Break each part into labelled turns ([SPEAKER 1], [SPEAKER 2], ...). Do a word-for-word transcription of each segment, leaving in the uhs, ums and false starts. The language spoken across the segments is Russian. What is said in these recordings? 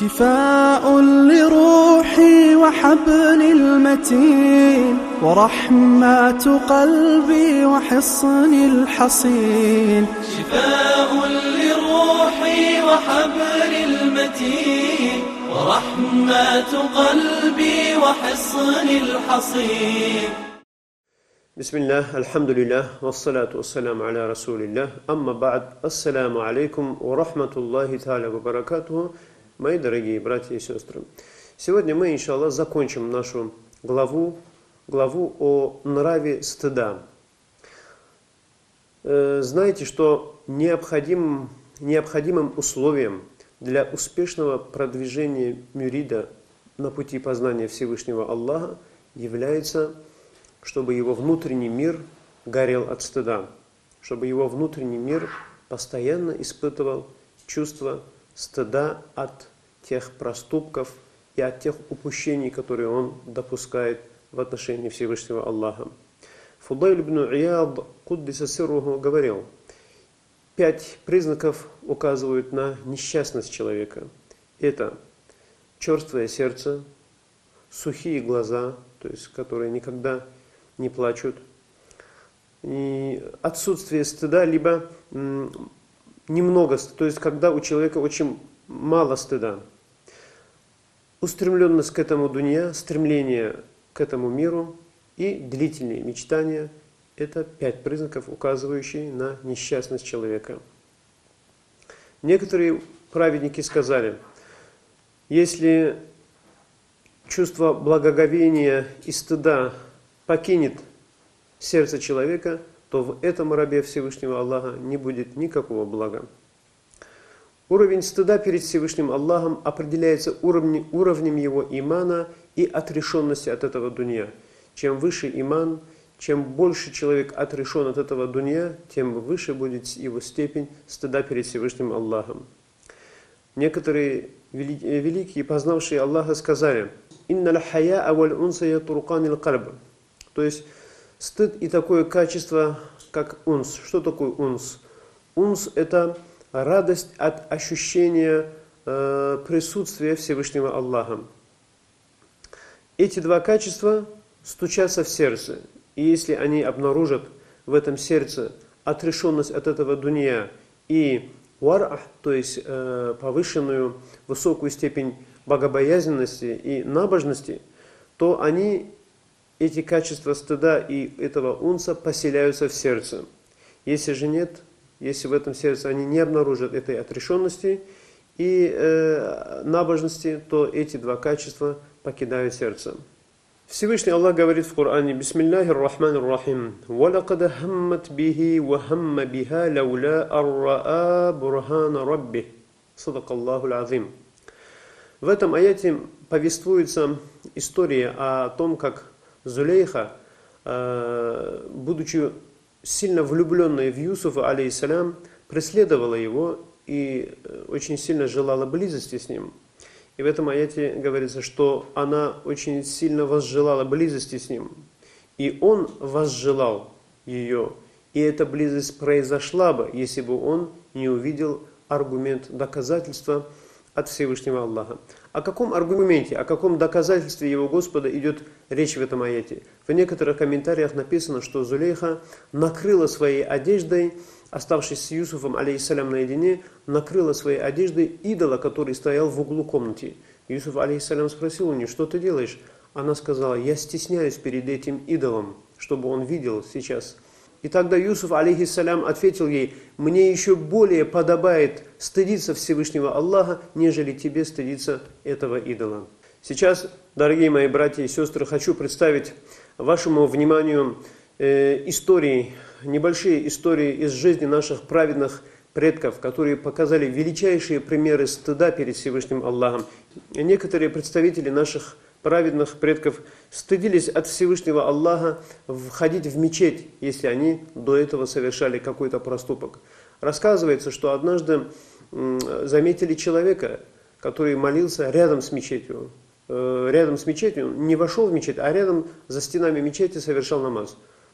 [SPEAKER 1] شفاء لروحي وحبل المتين ورحمة قلبي وحصن الحصين.
[SPEAKER 2] شفاء لروحي وحبل المتين ورحمة قلبي وحصن الحصين.
[SPEAKER 3] بسم الله الحمد لله والصلاة والسلام على رسول الله. أما بعد, ассаляму алейкум ва рахматуллахи та'аля ва баракатуху. Мои дорогие братья и сестры, сегодня мы, иншаллах, закончим нашу главу, главу о нраве стыда. Знаете, что необходим, необходимым условием для успешного продвижения мюрида на пути познания Всевышнего Аллаха является, чтобы его внутренний мир горел от стыда, чтобы его внутренний мир постоянно испытывал чувство стыда от тех проступков и от тех упущений, которые он допускает в отношении Всевышнего Аллаха. Фудайль ибн Ияд Куддиса сирруху говорил: пять признаков указывают на несчастность человека. Это черствое сердце, сухие глаза, то есть которые никогда не плачут, и отсутствие стыда, либо м, немного, то есть когда у человека очень мало стыда, устремленность к этому дунья, стремление к этому миру и длительные мечтания – это пять признаков, указывающие на несчастность человека. Некоторые праведники сказали: если чувство благоговения и стыда покинет сердце человека, то в этом рабе Всевышнего Аллаха не будет никакого блага. Уровень стыда перед Всевышним Аллахом определяется уровнем, уровнем его имана и отрешенности от этого дунья. Чем выше иман, чем больше человек отрешен от этого дунья, тем выше будет его степень стыда перед Всевышним Аллахом. Некоторые великие, познавшие Аллаха, сказали: «Инна л-хая аваль унса ятурканил кальб». То есть стыд и такое качество, как унс. Что такое унс? Унс – это радость от ощущения э, присутствия Всевышнего Аллаха. Эти два качества стучатся в сердце. И если они обнаружат в этом сердце отрешенность от этого дунья и вар'ах, то есть э, повышенную высокую степень богобоязненности и набожности, то они, эти качества стыда и этого унса, поселяются в сердце. Если же нет, если в этом сердце они не обнаружат этой отрешенности и э, набожности, то эти два качества покидают сердце. Всевышний Аллах говорит в Коране: «Бисмиллахир рахманир рахим. Валакад хаммат бихи ва хамма биха лаула ар-раа бурхана раббих». Садакаллаху азим. В этом аяте повествуется история о том, как Зулейха, будучи сильно влюбленной в Юсуфа, алейхиссалям, преследовала его и очень сильно желала близости с ним. И в этом аяте говорится, что она очень сильно возжелала близости с ним. И он возжелал ее. И эта близость произошла бы, если бы он не увидел аргумент, доказательства от Всевышнего Аллаха. О каком аргументе, о каком доказательстве его Господа идет речь в этом аяте? В некоторых комментариях написано, что Зулейха накрыла своей одеждой, оставшись с Юсуфом, алейхиссалям, наедине, накрыла своей одеждой идола, который стоял в углу комнаты. Юсуф, алейхиссалям, спросил у нее: что ты делаешь? Она сказала: я стесняюсь перед этим идолом, чтобы он видел сейчас. И тогда Юсуф, алейхиссалям, ответил ей: мне еще более подобает стыдиться Всевышнего Аллаха, нежели тебе стыдиться этого идола. Сейчас, дорогие мои братья и сестры, хочу представить вашему вниманию э, истории, небольшие истории из жизни наших праведных предков, которые показали величайшие примеры стыда перед Всевышним Аллахом. И некоторые представители наших праведных предков стыдились от Всевышнего Аллаха входить в мечеть, если они до этого совершали какой-то проступок. Рассказывается, что однажды заметили человека, который молился рядом с мечетью. Рядом с мечетью, не вошел в мечеть, а рядом за стенами мечети совершал намаз.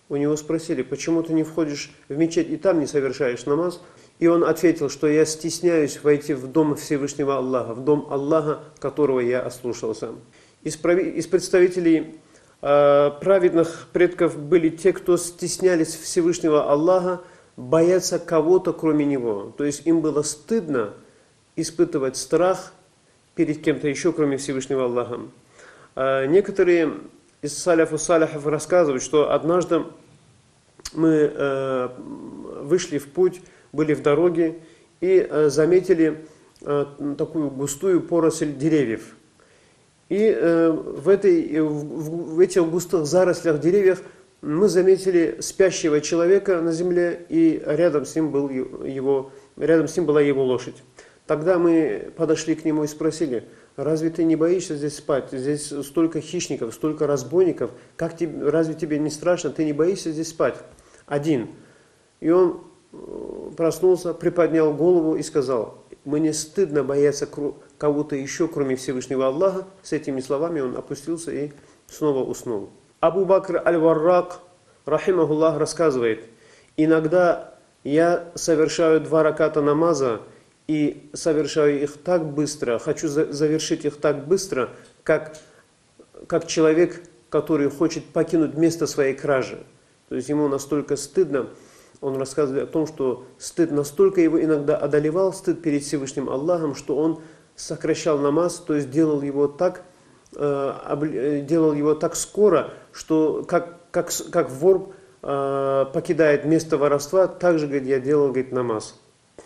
[SPEAKER 3] у него спросили, почему ты не входишь в мечеть и там не совершаешь намаз? И он ответил, что я стесняюсь войти в дом Всевышнего Аллаха, в дом Аллаха, которого я ослушался. Из, из представителей э, праведных предков были те, кто стеснялись Всевышнего Аллаха, бояться кого-то кроме Него. То есть им было стыдно испытывать страх перед кем-то еще, кроме Всевышнего Аллаха. Э, некоторые из саляфу саляхов рассказывают, что однажды мы э, вышли в путь, были в дороге и э, заметили э, такую густую поросль деревьев. И э, в, этой, в, в этих густых зарослях деревьев мы заметили спящего человека на земле, и рядом с ним, был его, рядом с ним была его лошадь. Тогда мы подошли к нему и спросили: разве ты не боишься здесь спать? Здесь столько хищников, столько разбойников. Как тебе, разве тебе не страшно? Ты не боишься здесь спать? Один. И он проснулся, приподнял голову и сказал: мне стыдно бояться кого-то еще, кроме Всевышнего Аллаха. С этими словами он опустился и снова уснул. Абу Бакр аль-Варрак, рахимахуллах, рассказывает: иногда я совершаю два раката намаза, и совершаю их так быстро, хочу завершить их так быстро, как, как человек, который хочет покинуть место своей кражи. То есть ему настолько стыдно, он рассказывает о том, что стыд настолько его иногда одолевал, стыд перед Всевышним Аллахом, что он сокращал намаз, то есть делал его так, э, делал его так скоро, что как, как, как вор э, покидает место воровства, так же, говорит, я делал, говорит, намаз.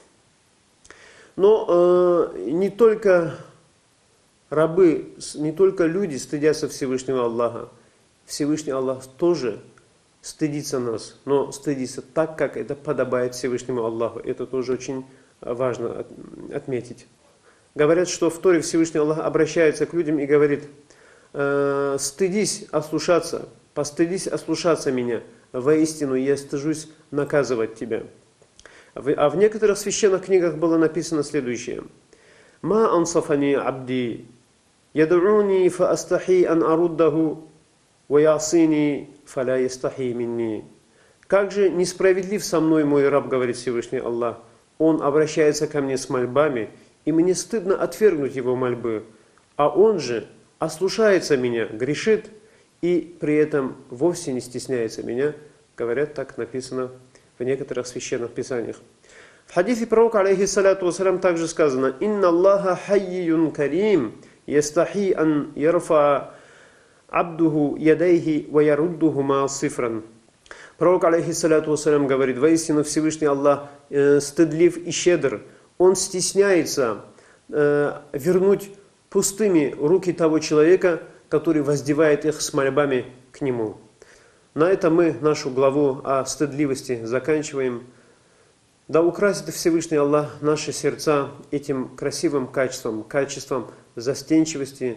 [SPEAKER 3] Но э, не только рабы, не только люди стыдятся Всевышнего Аллаха. Всевышний Аллах тоже стыдится нас, но стыдится так, как это подобает Всевышнему Аллаху. Это тоже очень важно отметить. Говорят, что в Торе Всевышний Аллах обращается к людям и говорит: э, стыдись ослушаться, постыдись ослушаться меня, воистину я стыжусь наказывать тебя. А в некоторых священных книгах было написано следующее: «Ма ансафани абди, ядуни фа астахи ан аруддаху, ва ясини фа ла ястахи минни». Как же несправедлив со мной мой раб, говорит Всевышний Аллах. Он обращается ко мне с мольбами, и мне стыдно отвергнуть его мольбы. А он же ослушается меня, грешит, и при этом вовсе не стесняется меня. Говорят, так написано в некоторых священных писаниях. В хадисе пророка, алейхиссаляту вассалям, также сказано: «Инна Аллаха хаййюн карим, ястахи ан ярфа абдуху ядайхи ва яруддухума сифран». Пророк, алейхиссаляту вассалям, говорит: воистину Всевышний Аллах э, стыдлив и щедр. Он стесняется э, вернуть пустыми руки того человека, который воздевает их с мольбами к нему. На этом мы нашу главу о стыдливости заканчиваем. Да украсит Всевышний Аллах наши сердца этим красивым качеством, качеством застенчивости,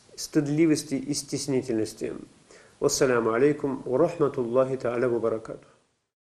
[SPEAKER 3] стыдливости и стеснительности. Вассаляму алейкум ва рахматуллахи та'аля ва баракатух.